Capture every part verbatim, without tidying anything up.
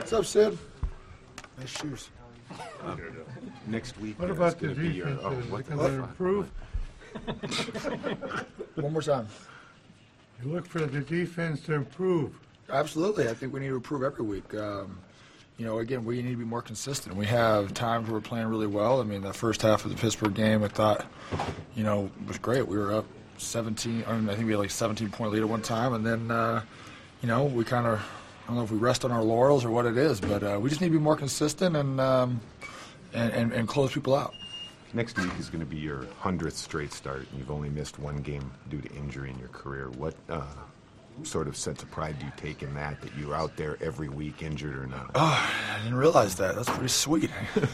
What's up, Sid? Nice shoes. Um, next week. What uh, about it's the gonna be your- defense? oh, Is what it the going to fuck? improve? One more time. You look for the defense to improve. Absolutely. I think we need to improve every week. Um, you know, again, we need to be more consistent. We have times where we're playing really well. I mean, the first half of the Pittsburgh game, I thought, you know, was great. We were up seventeen. I, mean, I think we had like a seventeen-point lead at one time, and then, uh, you know, we kind of, I don't know if we rest on our laurels or what it is, but uh, we just need to be more consistent and, um, and, and and close people out. Next week is going to be your hundredth straight start, and you've only missed one game due to injury in your career. What uh, sort of sense of pride do you take in that, that you're out there every week, injured or not? Oh, I didn't realize that. That's pretty sweet.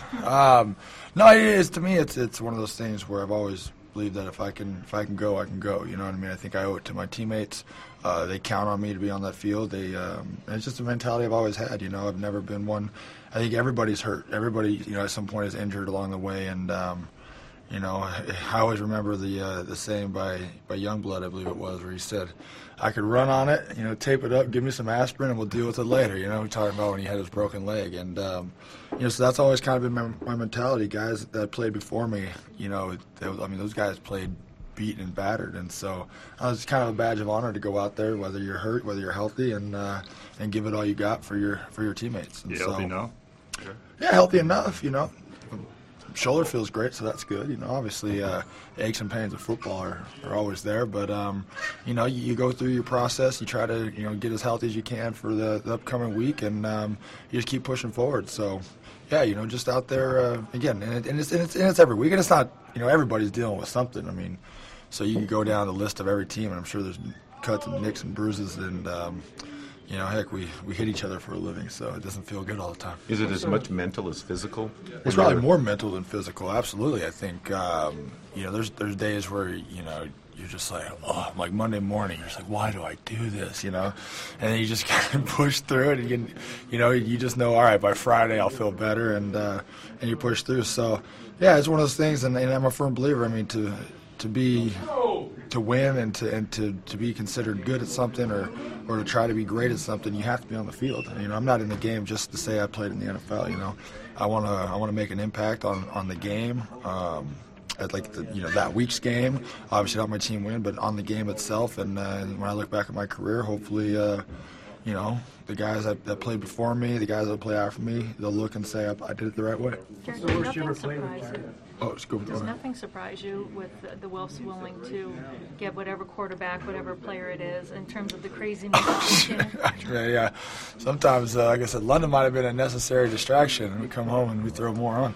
um, no, it is. To me, it's it's one of those things where I've always believed that if I can if I can go, I can go. You know what I mean? I think I owe it to my teammates. Uh, they count on me to be on that field. They um, and it's just a mentality I've always had. You know, I've never been one. I think everybody's hurt. Everybody, you know, at some point is injured along the way, and um, you know, I always remember the uh, the saying by by Youngblood, I believe it was, where he said, "I could run on it, you know, tape it up, give me some aspirin, and we'll deal with it later." You know, talking about when he had his broken leg, and um, you know, so that's always kind of been my, my mentality. Guys that played before me, you know, they, I mean, those guys played beaten and battered, and so uh, it's kind of a badge of honor to go out there, whether you're hurt, whether you're healthy, and uh, and give it all you got for your for your teammates. And You so, healthy now? Sure. Yeah, healthy enough, you know. Shoulder feels great, so that's good. You know, obviously, uh, aches and pains of football are, are always there, but um, you know, you, you go through your process. You try to, you know, get as healthy as you can for the, the upcoming week, and um, you just keep pushing forward. So, yeah, you know, just out there uh, again, and, it, and, it's, and it's and it's every week, and it's not, you know, everybody's dealing with something. I mean, so you can go down the list of every team, and I'm sure there's cuts and nicks and bruises, and um, you know, heck, we, we hit each other for a living, so it doesn't feel good all the time. Is it as much mental as physical? It's probably more mental than physical. Absolutely, I think um, you know. There's there's days where you know you're just like, oh, like Monday morning, you're just like, why do I do this? You know, and then you just kind of push through it, and you, you know, you just know, all right, by Friday I'll feel better, and uh, and you push through. So yeah, it's one of those things, and, and I'm a firm believer. I mean, to to be to win and to and to, to be considered good at something, or or to try to be great at something, you have to be on the field. You know, I'm not in the game just to say I played in the N F L. You know, I want to I want to make an impact on, on the game, um, at like the, you know, that week's game. Obviously, not my team win, but on the game itself. And uh, when I look back at my career, hopefully, uh, you know, the guys that, that played before me, the guys that play after me, they'll look and say I, I did it the right way. Does nothing surprise you? Oh, it's good. Does nothing surprise you with the, the Wilfs willing to get whatever quarterback, whatever player it is, in terms of the craziness? yeah, yeah. Sometimes, uh, like I said, London might have been a necessary distraction, and we come home and we throw more on.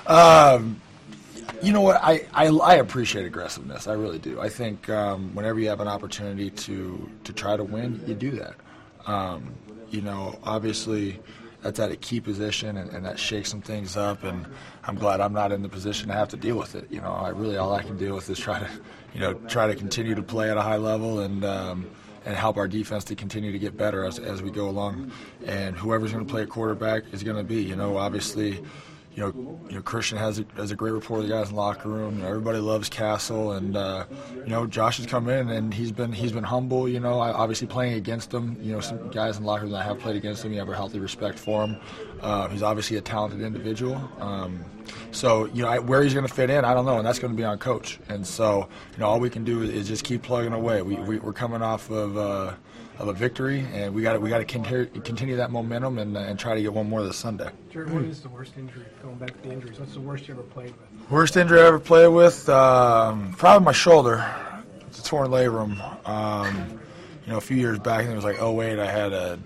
Um, you know what? I, I, I appreciate aggressiveness. I really do. I think um, whenever you have an opportunity to, to try to win, you do that. Um, you know, obviously, that's at a key position, and, and that shakes some things up, and I'm glad I'm not in the position to have to deal with it. You know, I really, all I can deal with is try to, you know, try to continue to play at a high level, and um, and help our defense to continue to get better as, as we go along. And whoever's going to play at quarterback is going to be, you know, obviously, you know, you know, Christian has a, has a great rapport with the guys in the locker room. You know, everybody loves Castle, and uh, you know, Josh has come in and he's been he's been humble. You know, I, obviously playing against him. You know, some guys in the locker room that I have played against him, you have a healthy respect for him. Uh, he's obviously a talented individual. Um, so you know, I, where he's going to fit in, I don't know, and that's going to be on coach. And so you know, all we can do is, is just keep plugging away. We, we we're coming off of. Uh, of a victory, and we got we got to continue, continue that momentum and, uh, and try to get one more this Sunday. Jared, what is the worst injury? Going back to the injuries, what's the worst you ever played with? Worst injury I ever played with? Um, probably my shoulder. It's a torn labrum. Um, you know, a few years back, I think it was like oh eight, I had a,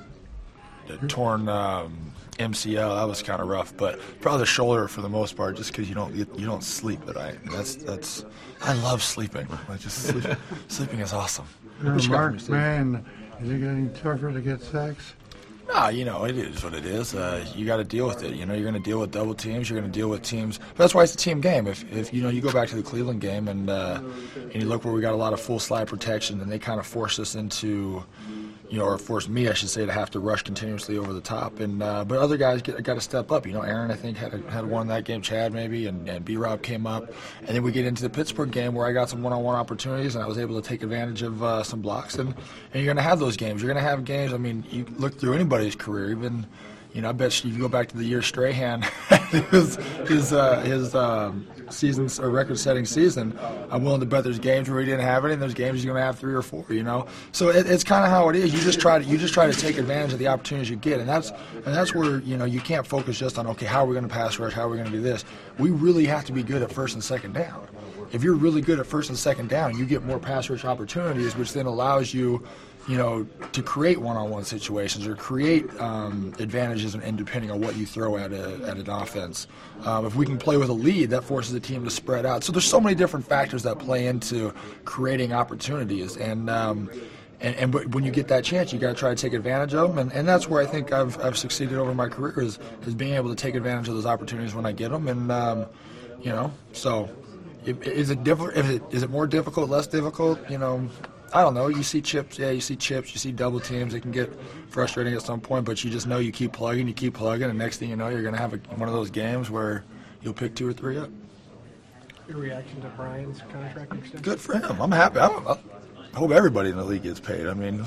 a torn um, M C L. That was kind of rough, but probably the shoulder for the most part, just because you don't you, you don't sleep at night. And that's that's I love sleeping. Like just sleep, sleeping is awesome. You're What a you got for me, marked Steve? man. Is it getting tougher to get sacks? Nah, you know, it is what it is. Uh, you got to deal with it. You know, you're going to deal with double teams. You're going to deal with teams. But that's why it's a team game. If, if you know, you go back to the Cleveland game and uh, and you look where we got a lot of full slide protection, and they kind of forced us into, you know, or forced me, I should say, to have to rush continuously over the top. And uh, but other guys get, got to step up. You know, Aaron, I think, had a, had one in that game. Chad maybe, and, and B-Rob came up. And then we get into the Pittsburgh game where I got some one-on-one opportunities, and I was able to take advantage of uh, some blocks. And, and you're going to have those games. You're going to have games. I mean, you look through anybody's career, even You know, I bet you, if you go back to the year Strahan, his his uh, his um, seasons or record-setting season, I'm willing to bet there's games where he didn't have it, and there's games he's going to have three or four. You know, so it, it's kind of how it is. You just try to you just try to take advantage of the opportunities you get, and that's and that's where you know you can't focus just on okay, how are we going to pass rush, how are we going to do this. We really have to be good at first and second down. If you're really good at first and second down, you get more pass rush opportunities, which then allows you. You know, to create one-on-one situations or create um, advantages, and, and depending on what you throw at a, at an offense. Um, if we can play with a lead, that forces the team to spread out. So there's so many different factors that play into creating opportunities, and um, and, and but when you get that chance, you got to try to take advantage of them, and, and that's where I think I've I've succeeded over my career is is being able to take advantage of those opportunities when I get them, and um, you know, so if, is it different? Is it is it more difficult, less difficult? You know. I don't know. You see chips, yeah, you see chips, you see double teams. It can get frustrating at some point, but you just know you keep plugging, you keep plugging, and next thing you know, you're going to have a, one of those games where you'll pick two or three up. Your reaction to Brian's contract extension? Good for him. I'm happy. I'm, I hope everybody in the league gets paid. I mean,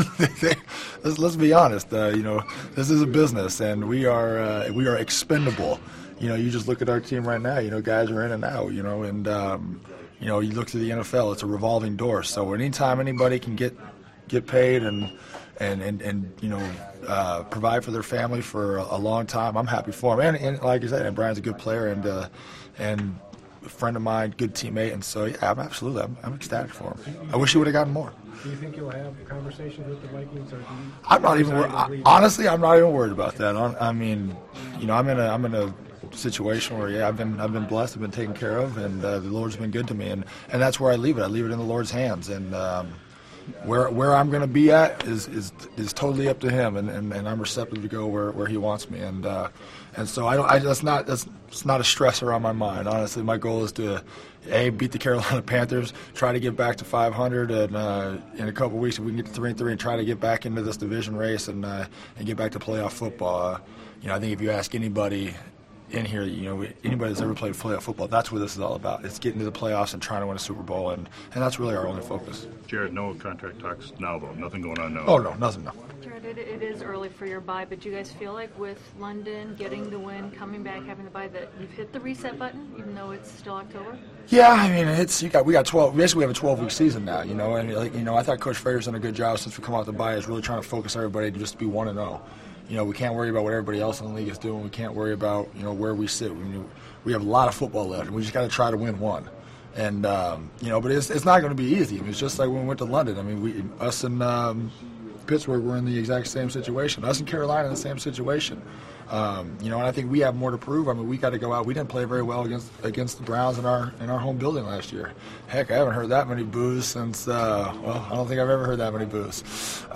let's, let's be honest. Uh, you know, this is a business, and we are uh, we are expendable. You know, you just look at our team right now. You know, guys are in and out. You know, and. Um, You know, you look through the N F L; it's a revolving door. So anytime anybody can get get paid and and and, and you know uh, provide for their family for a, a long time, I'm happy for them. And, and like I said, and Brian's a good player and uh, and a friend of mine, good teammate. And so yeah, I'm absolutely, I'm, I'm ecstatic for him. I wish he would have gotten more. Do you think you'll have conversations with the Vikings? Or do you I'm not even wor- honestly, I'm not even worried about that. I mean, you know, I'm in a I'm in a. situation where yeah I've been I've been blessed, I've been taken care of, and uh, the Lord's been good to me, and, and that's where I leave it. I leave it in the Lord's hands, and um, where where I'm going to be at is, is is totally up to Him, and, and, and I'm receptive to go where, where He wants me, and uh, and so I don't I that's not that's it's not a stressor on my mind. Honestly, my goal is to a beat the Carolina Panthers, try to get back to five hundred, and uh, in a couple of weeks if we can get to three and three and try to get back into this division race and uh, and get back to playoff football. Uh, you know, I think if you ask anybody in here, you know, anybody that's ever played playoff football, that's what this is all about. It's getting to the playoffs and trying to win a Super Bowl, and, and that's really our only focus. Jared, no contract talks now, though. Nothing going on now. Oh, no, nothing, no. Jared, it, it is early for your bye, but do you guys feel like with London getting the win, coming back, having the bye, that you've hit the reset button, even though it's still October? Yeah, I mean, it's you got we got twelve. Basically, we have a twelve-week season now, you know, and like you know, I thought Coach Frater's done a good job since we come out the bye, is really trying to focus everybody to just be one and zero. You know, we can't worry about what everybody else in the league is doing. We can't worry about, you know, where we sit. We, we have a lot of football left, and we just got to try to win one. And, um, you know, but it's it's not going to be easy. I mean, it's just like when we went to London. I mean, we us and um, Pittsburgh were in the exact same situation. Us and Carolina in the same situation. Um, you know, and I think we have more to prove. I mean, we got to go out. We didn't play very well against against the Browns in our in our home building last year. Heck, I haven't heard that many boos since. Uh, well, I don't think I've ever heard that many boos.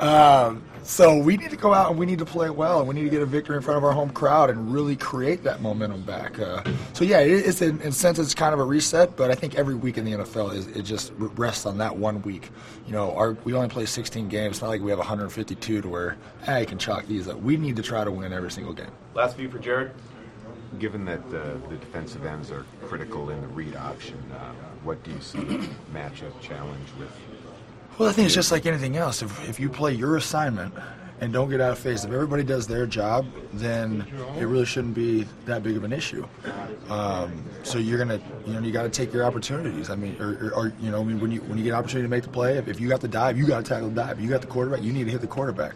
Um, so we need to go out and we need to play well, and we need to get a victory in front of our home crowd and really create that momentum back. Uh, so yeah, it, it's in, in a sense it's kind of a reset, but I think every week in the N F L is it just rests on that one week. You know, our we only play sixteen games. It's not like we have one hundred fifty-two to where ah, you can chalk these up. We need to try to win every single game. Last view for Jared. Given that uh, the defensive ends are critical in the read option, uh, what do you see matchup challenge with? Well, I think it's just like anything else. If if you play your assignment and don't get out of phase, if everybody does their job, then it really shouldn't be that big of an issue. Um, so you're gonna, you know, you got to take your opportunities. I mean, or, or, or you know, I mean, when you when you get an opportunity to make the play, if, if you got the dive, you got to tackle the dive. If you got the quarterback, you need to hit the quarterback.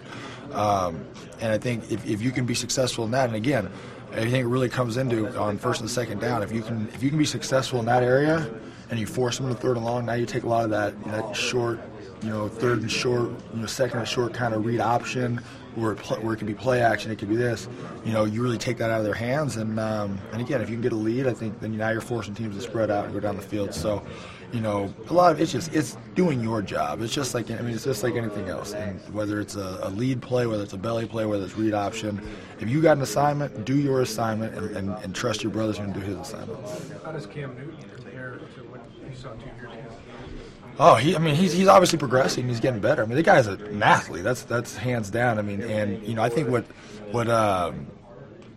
Um, and I think if, if you can be successful in that, and again, I think it really comes into on first and second down. If you can if you can be successful in that area, and you force them to third and long, now you take a lot of that that short, you know, third and short, you know, second and short kind of read option, where it, pl- where it can be play action, it could be this. You know, you really take that out of their hands, and um, and again, if you can get a lead, I think then now you're forcing teams to spread out and go down the field. So, you know, a lot of it's just it's doing your job. It's just like I mean, it's just like anything else. And whether it's a, a lead play, whether it's a belly play, whether it's read option, if you got an assignment, do your assignment, and, and, and trust your brother's going to do his assignment. How does Cam Newton compare to what you saw two years ago? Oh, he, I mean, he's he's obviously progressing. He's getting better. I mean, the guy's an athlete. That's that's hands down. I mean, and you know, I think what what um,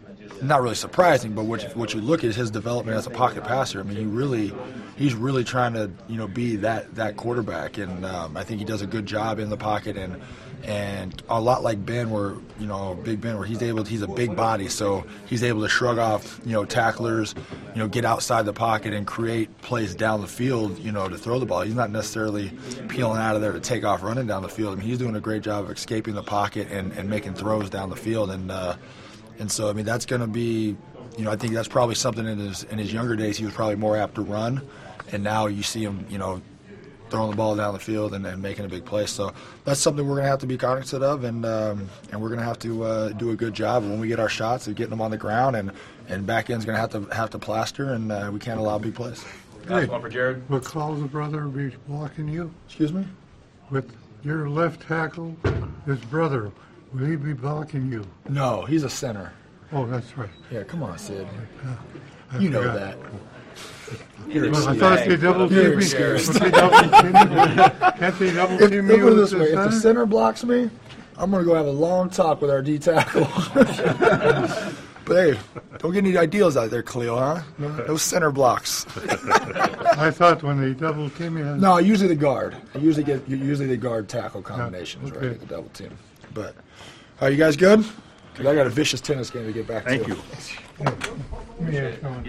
not really surprising, but what you, what you look at is his development as a pocket passer. I mean, he really, he's really trying to, you know, be that that quarterback, and um, I think he does a good job in the pocket, and and a lot like Ben, where you know, Big Ben, where he's able, he's a big body, so he's able to shrug off, you know, tacklers, you know, get outside the pocket and create plays down the field, you know, to throw the ball. He's not necessarily peeling out of there to take off running down the field. I mean, he's doing a great job of escaping the pocket and, and making throws down the field, and uh, and so I mean that's going to be, you know, I think that's probably something in his in his younger days he was probably more apt to run, and now you see him, you know, throwing the ball down the field and, and making a big play. So that's something we're going to have to be cognizant of, and um, and we're going to have to uh, do a good job when we get our shots of getting them on the ground, and, and back end's going to have to have to plaster, and uh, we can't allow big plays. Hey, One for Jared. will Klaus' brother be blocking you? Excuse me? With your left tackle, his brother, will he be blocking you? No, he's a center. Oh, that's right. Yeah, come on, Sid. I You know forgot. that. Well, I thought they double You're team me. embarrassed. Can't they double team me? Can't they double If, team put me it with this the way, if the center? center blocks me, I'm going to go have a long talk with our D tackle. But hey, don't get any ideals out there, Cleo, huh? No, no center blocks. I thought when they double team me, I- No, usually the guard. I usually get usually the guard tackle combinations, okay. right? The double team. But are you guys good? Because I got a vicious tennis game to get back Thank to. you. yeah, come on.